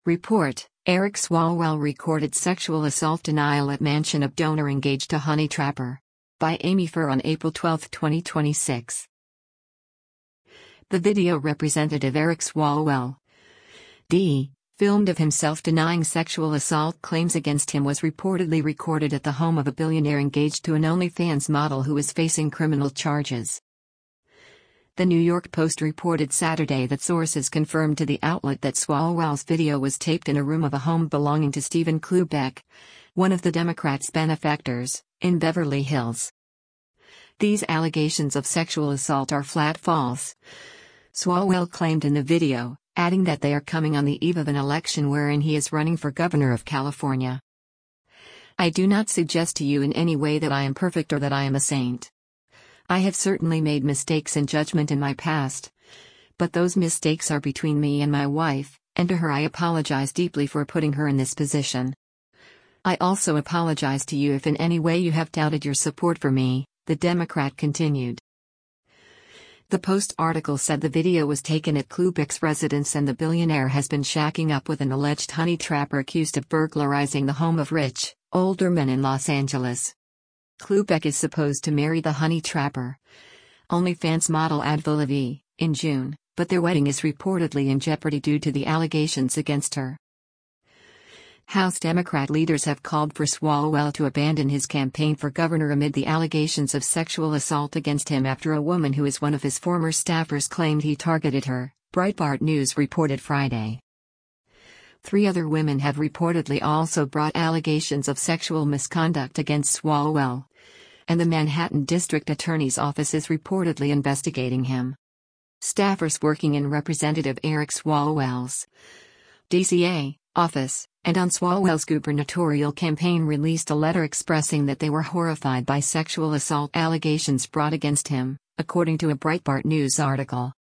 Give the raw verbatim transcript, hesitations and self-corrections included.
Report: Eric Swalwell recorded sexual assault denial at mansion of donor engaged to honey trapper. By Amy Furr on April twelfth, twenty twenty-six. The video Representative Eric Swalwell, D, filmed of himself denying sexual assault claims against him was reportedly recorded at the home of a billionaire engaged to an OnlyFans model who is facing criminal charges. The New York Post reported Saturday that sources confirmed to the outlet that Swalwell's video was taped in a room of a home belonging to Stephen Klubeck, one of the Democrats' benefactors, in Beverly Hills. These allegations of sexual assault are flat false, Swalwell claimed in the video, adding that they are coming on the eve of an election wherein he is running for governor of California. I do not suggest to you in any way that I am perfect or that I am a saint. I have certainly made mistakes in judgment in my past. But those mistakes are between me and my wife, and to her I apologize deeply for putting her in this position. I also apologize to you if in any way you have doubted your support for me, the Democrat continued. The Post article said the video was taken at Klubeck's residence and the billionaire has been shacking up with an alleged honey trapper accused of burglarizing the home of rich, older men in Los Angeles. Klubeck is supposed to marry the honey trapper, OnlyFans model Avril Lavigne, in June, but their wedding is reportedly in jeopardy due to the allegations against her. House Democrat leaders have called for Swalwell to abandon his campaign for governor amid the allegations of sexual assault against him after a woman who is one of his former staffers claimed he targeted her, Breitbart News reported Friday. Three other women have reportedly also brought allegations of sexual misconduct against Swalwell, and the Manhattan District Attorney's Office is reportedly investigating him. Staffers working in Representative Eric Swalwell's D C A office, and on Swalwell's gubernatorial campaign released a letter expressing that they were horrified by sexual assault allegations brought against him, according to a Breitbart News article.